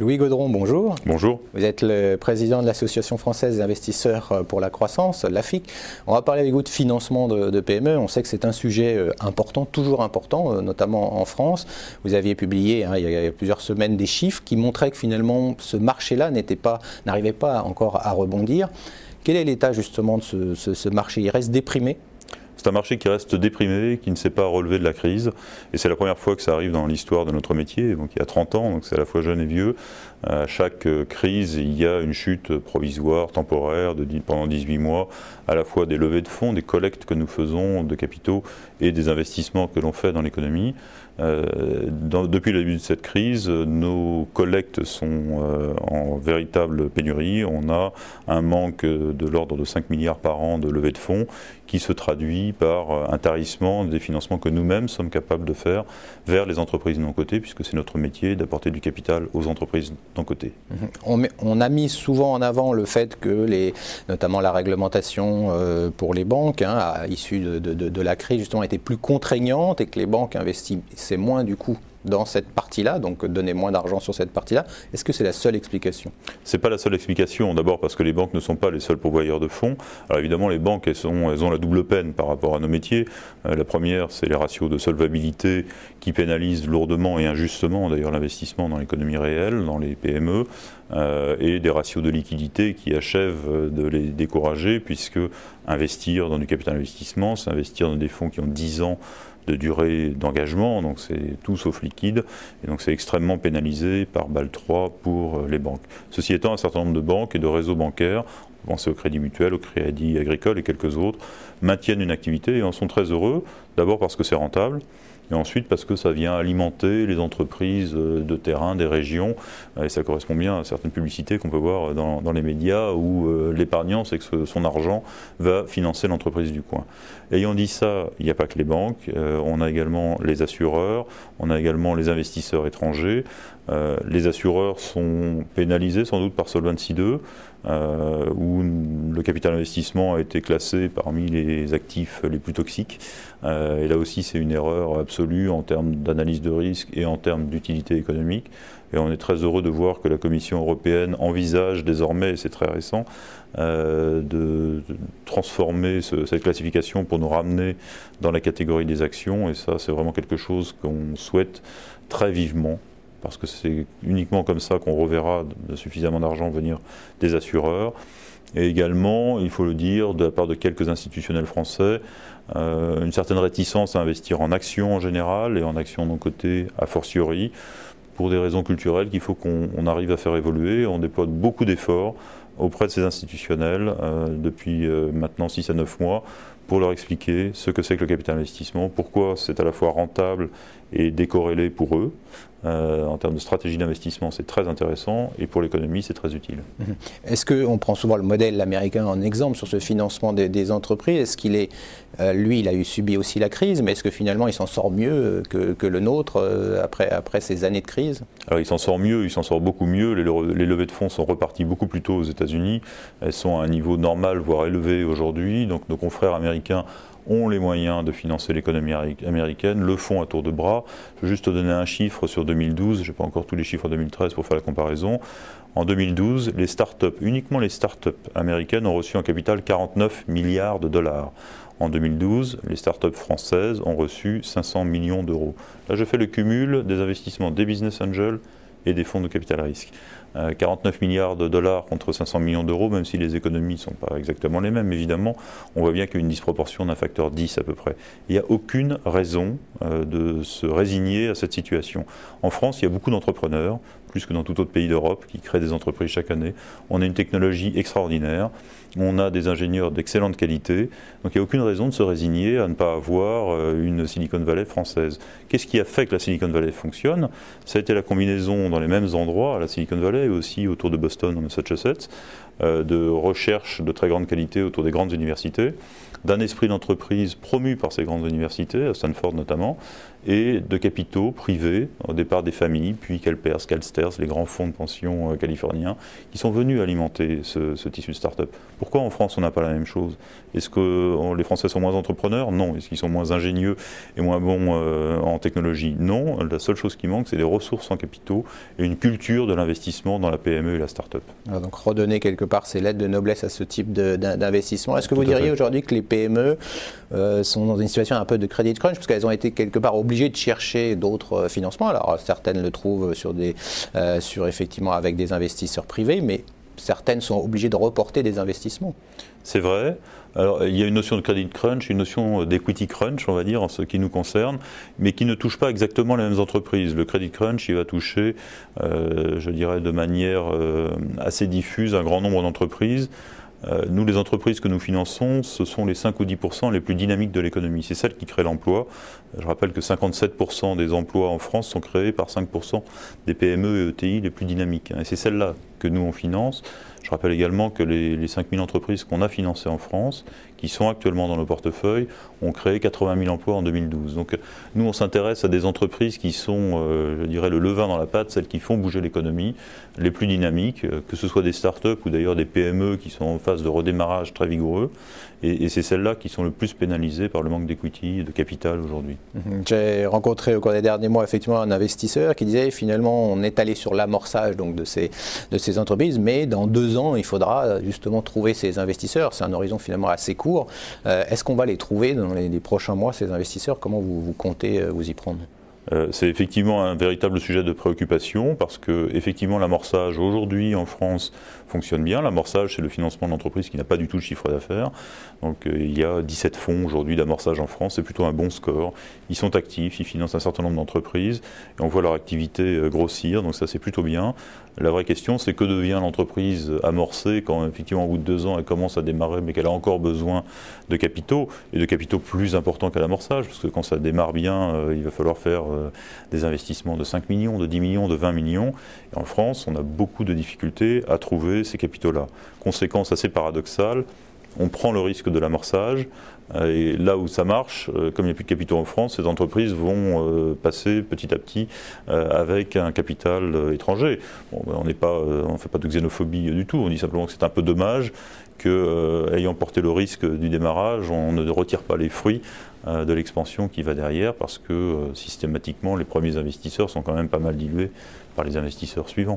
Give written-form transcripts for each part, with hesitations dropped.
Louis Gaudron, bonjour. Bonjour. Vous êtes le président de l'Association française des investisseurs pour la croissance, l'AFIC. On va parler avec vous de financement de PME. On sait que c'est un sujet important, toujours important, notamment en France. Vous aviez publié il y a plusieurs semaines des chiffres qui montraient que finalement ce marché-là n'arrivait pas encore à rebondir. Quel est l'état justement de ce marché? Il reste déprimé? C'est un marché qui reste déprimé, qui ne s'est pas relevé de la crise. Et c'est la première fois que ça arrive dans l'histoire de notre métier. Donc il y a 30 ans, donc c'est à la fois jeune et vieux. À chaque crise, il y a une chute provisoire, temporaire, pendant 18 mois, à la fois des levées de fonds, des collectes que nous faisons de capitaux et des investissements que l'on fait dans l'économie. Depuis le début de cette crise, nos collectes sont en véritable pénurie. On a un manque de l'ordre de 5 milliards par an de levée de fonds qui se traduit par un tarissement des financements que nous-mêmes sommes capables de faire vers les entreprises non cotées, puisque c'est notre métier d'apporter du capital aux entreprises non cotées. On a mis souvent en avant le fait que notamment la réglementation pour les banques, issue de la crise, justement, était plus contraignante et que les banques investissaient moins du coup dans cette partie-là, donc donner moins d'argent sur cette partie-là. Est-ce que c'est la seule explication? Ce n'est pas la seule explication, d'abord parce que les banques ne sont pas les seuls pourvoyeurs de fonds. Alors évidemment, les banques, elles ont la double peine par rapport à nos métiers. La première, c'est les ratios de solvabilité qui pénalisent lourdement et injustement d'ailleurs l'investissement dans l'économie réelle, dans les PME, et des ratios de liquidité qui achèvent de les décourager, puisque investir dans du capital investissement, c'est investir dans des fonds qui ont 10 ans de durée d'engagement, donc c'est tout sauf liquide, et donc c'est extrêmement pénalisé par Bâle 3 pour les banques. Ceci étant, un certain nombre de banques et de réseaux bancaires, on pense au Crédit Mutuel, au Crédit Agricole et quelques autres, maintiennent une activité et en sont très heureux, d'abord parce que c'est rentable, et ensuite parce que ça vient alimenter les entreprises de terrain des régions, et ça correspond bien à certaines publicités qu'on peut voir dans les médias où l'épargnant sait que son argent va financer l'entreprise du coin. Ayant dit ça, il n'y a pas que les banques, on a également les assureurs, on a également les investisseurs étrangers. Les assureurs sont pénalisés sans doute par Solvency II, où le capital investissement a été classé parmi les actifs les plus toxiques. Et là aussi, c'est une erreur absolue en termes d'analyse de risque et en termes d'utilité économique. Et on est très heureux de voir que la Commission européenne envisage désormais, et c'est très récent, de transformer cette classification pour nous ramener dans la catégorie des actions. Et ça, c'est vraiment quelque chose qu'on souhaite très vivement, parce que c'est uniquement comme ça qu'on reverra suffisamment d'argent venir des assureurs. Et également, il faut le dire, de la part de quelques institutionnels français, une certaine réticence à investir en actions en général et en actions non cotées a fortiori, pour des raisons culturelles qu'il faut qu'on arrive à faire évoluer. On déploie beaucoup d'efforts auprès de ces institutionnels depuis maintenant 6 à 9 mois pour leur expliquer ce que c'est que le capital investissement, pourquoi c'est à la fois rentable et décorrélé pour eux. En termes de stratégie d'investissement, c'est très intéressant, et pour l'économie, c'est très utile. Est-ce qu'on prend souvent le modèle américain en exemple sur ce financement des entreprises? Est-ce qu'il est, lui, il a subi aussi la crise, mais est-ce que finalement il s'en sort mieux que le nôtre après ces années de crise? Alors il s'en sort mieux, il s'en sort beaucoup mieux. Les levées de fonds sont reparties beaucoup plus tôt aux États-Unis. Elles sont à un niveau normal, voire élevé aujourd'hui. Donc nos confrères américains ont les moyens de financer l'économie américaine, le font à tour de bras. Je vais juste te donner un chiffre sur 2012, je n'ai pas encore tous les chiffres en 2013 pour faire la comparaison. En 2012, les startups, uniquement les startups américaines ont reçu en capital 49 milliards de dollars. En 2012, les startups françaises ont reçu 500 millions d'euros. Là, je fais le cumul des investissements des business angels et des fonds de capital risque. 49 milliards de dollars contre 500 millions d'euros, même si les économies ne sont pas exactement les mêmes, évidemment, on voit bien qu'il y a une disproportion d'un facteur 10 à peu près. Il n'y a aucune raison de se résigner à cette situation. En France, il y a beaucoup d'entrepreneurs, plus que dans tout autre pays d'Europe, qui créent des entreprises chaque année. On a une technologie extraordinaire, on a des ingénieurs d'excellente qualité, donc il n'y a aucune raison de se résigner à ne pas avoir une Silicon Valley française. Qu'est-ce qui a fait que la Silicon Valley fonctionne? Ça a été la combinaison dans les mêmes endroits, à la Silicon Valley et aussi autour de Boston, en Massachusetts, de recherche de très grande qualité autour des grandes universités, d'un esprit d'entreprise promu par ces grandes universités, à Stanford notamment, et de capitaux privés, au départ des familles, puis Calpers, Calsters, les grands fonds de pension californiens, qui sont venus alimenter ce tissu de start-up. Pourquoi en France on n'a pas la même chose? Est-ce que les Français sont moins entrepreneurs? Non. Est-ce qu'ils sont moins ingénieux et moins bons en technologie? Non. La seule chose qui manque, c'est des ressources en capitaux et une culture de l'investissement dans la PME et la start-up. Alors donc redonner quelque part ces lettres de noblesse à ce type d'investissement. Est-ce que vous diriez aujourd'hui que les PME sont dans une situation un peu de credit crunch, parce qu'elles ont été quelque part obligées de chercher d'autres financements? Alors certaines le trouvent effectivement avec des investisseurs privés, mais certaines sont obligées de reporter des investissements. C'est vrai. Alors, il y a une notion de credit crunch, une notion d'equity crunch, on va dire, en ce qui nous concerne, mais qui ne touche pas exactement les mêmes entreprises. Le credit crunch, il va toucher, je dirais, de manière assez diffuse un grand nombre d'entreprises. Nous, les entreprises que nous finançons, ce sont les 5 ou 10% les plus dynamiques de l'économie. C'est celles qui créent l'emploi. Je rappelle que 57% des emplois en France sont créés par 5% des PME et ETI les plus dynamiques. Et c'est celles-là que nous, on finance. Je rappelle également que les 5000 entreprises qu'on a financées en France, qui sont actuellement dans nos portefeuilles, ont créé 80 000 emplois en 2012. Donc nous, on s'intéresse à des entreprises qui sont, je dirais, le levain dans la pâte, celles qui font bouger l'économie, les plus dynamiques, que ce soit des start-up ou d'ailleurs des PME qui sont en phase de redémarrage très vigoureux. Et c'est celles-là qui sont le plus pénalisées par le manque d'equity et de capital aujourd'hui. J'ai rencontré au cours des derniers mois effectivement un investisseur qui disait finalement on est allé sur l'amorçage donc de ces entreprises, mais dans 2 ans il faudra justement trouver ces investisseurs. C'est un horizon finalement assez court. Est-ce qu'on va les trouver dans les prochains mois, ces investisseurs? Comment vous comptez vous y prendre? C'est effectivement un véritable sujet de préoccupation parce que effectivement l'amorçage aujourd'hui en France fonctionne bien. L'amorçage, c'est le financement de l'entreprise qui n'a pas du tout de chiffre d'affaires. Donc il y a 17 fonds aujourd'hui d'amorçage en France, c'est plutôt un bon score. Ils sont actifs, ils financent un certain nombre d'entreprises et on voit leur activité grossir, donc ça c'est plutôt bien. La vraie question, c'est que devient l'entreprise amorcée quand effectivement au bout de 2 ans elle commence à démarrer mais qu'elle a encore besoin de capitaux et de capitaux plus importants qu'à l'amorçage, parce que quand ça démarre bien, il va falloir faire des investissements de 5 millions, de 10 millions, de 20 millions. Et en France, on a beaucoup de difficultés à trouver ces capitaux-là. Conséquence assez paradoxale, on prend le risque de l'amorçage, et là où ça marche, comme il n'y a plus de capitaux en France, ces entreprises vont passer petit à petit avec un capital étranger. Bon, on ne fait pas de xénophobie du tout, on dit simplement que c'est un peu dommage qu'ayant porté le risque du démarrage, on ne retire pas les fruits de l'expansion qui va derrière, parce que systématiquement les premiers investisseurs sont quand même pas mal dilués par les investisseurs suivants.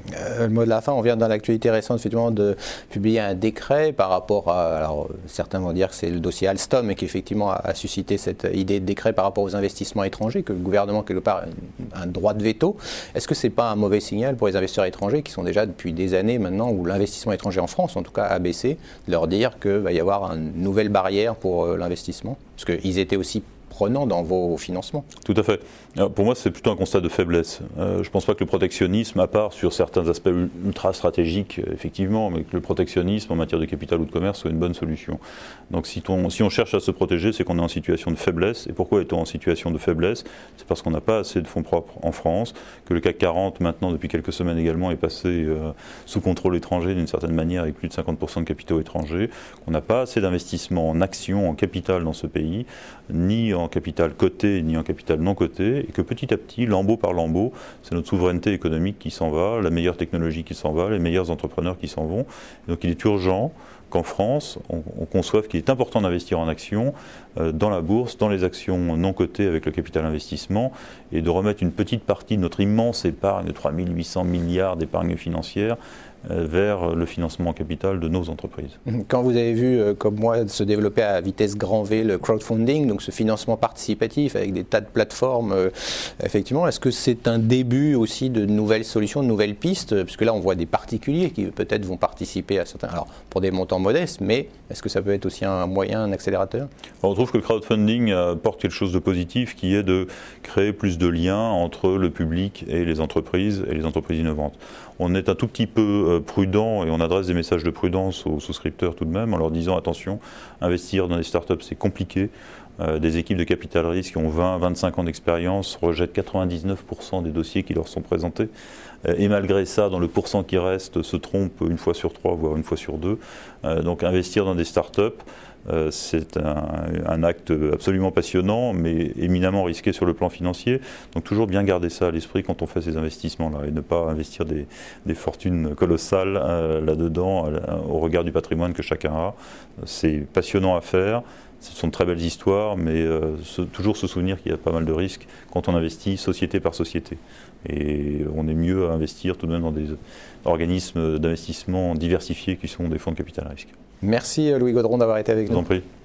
Le mot de la fin, on vient dans l'actualité récente effectivement de publier un décret par rapport à, alors certains vont dire que c'est le dossier Alstom, mais qui effectivement a suscité cette idée de décret par rapport aux investissements étrangers, que le gouvernement quelque part a un droit de veto. Est-ce que c'est pas un mauvais signal pour les investisseurs étrangers qui sont déjà depuis des années maintenant, où l'investissement étranger en France en tout cas a baissé, de leur dire qu'il va y avoir une nouvelle barrière pour l'investissement, parce qu'ils étaient aussi prenant dans vos financements? Tout à fait. Alors, pour moi, c'est plutôt un constat de faiblesse. Je ne pense pas que le protectionnisme, à part sur certains aspects ultra stratégiques, effectivement, mais que le protectionnisme en matière de capital ou de commerce soit une bonne solution. Donc si on cherche à se protéger, c'est qu'on est en situation de faiblesse. Et pourquoi est-on en situation de faiblesse? C'est parce qu'on n'a pas assez de fonds propres en France, que le CAC 40, maintenant, depuis quelques semaines également, est passé sous contrôle étranger d'une certaine manière, avec plus de 50% de capitaux étrangers, qu'on n'a pas assez d'investissements en actions, en capital dans ce pays, ni en capital coté, ni en capital non coté, et que petit à petit, lambeau par lambeau, c'est notre souveraineté économique qui s'en va, la meilleure technologie qui s'en va, les meilleurs entrepreneurs qui s'en vont. Et donc il est urgent qu'en France, on conçoive qu'il est important d'investir en actions, dans la bourse, dans les actions non cotées avec le capital investissement, et de remettre une petite partie de notre immense épargne de 3 800 milliards d'épargne financière vers le financement en capital de nos entreprises. Quand vous avez vu, comme moi, se développer à vitesse grand V le crowdfunding, donc ce financement participatif avec des tas de plateformes, effectivement, est-ce que c'est un début aussi de nouvelles solutions, de nouvelles pistes? Puisque là, on voit des particuliers qui peut-être vont participer à certains, alors pour des montants modestes, mais est-ce que ça peut être aussi un moyen, un accélérateur? On trouve que le crowdfunding apporte quelque chose de positif, qui est de créer plus de liens entre le public et les entreprises innovantes. On est un tout petit peu prudent et on adresse des messages de prudence aux souscripteurs tout de même en leur disant attention, investir dans des startups c'est compliqué, des équipes de capital risque qui ont 20-25 ans d'expérience rejettent 99% des dossiers qui leur sont présentés. Et malgré ça, dans le pourcent qui reste, se trompent une fois sur 3, voire une fois sur 2. Donc investir dans des startups, c'est un acte absolument passionnant, mais éminemment risqué sur le plan financier. Donc toujours bien garder ça à l'esprit quand on fait ces investissements-là et ne pas investir des fortunes colossales là-dedans au regard du patrimoine que chacun a. C'est passionnant à faire. Ce sont de très belles histoires, mais toujours se souvenir qu'il y a pas mal de risques quand on investit société par société. Et on est mieux à investir tout de même dans des organismes d'investissement diversifiés qui sont des fonds de capital risque. Merci Louis Gaudron d'avoir été avec nous. Je vous en prie.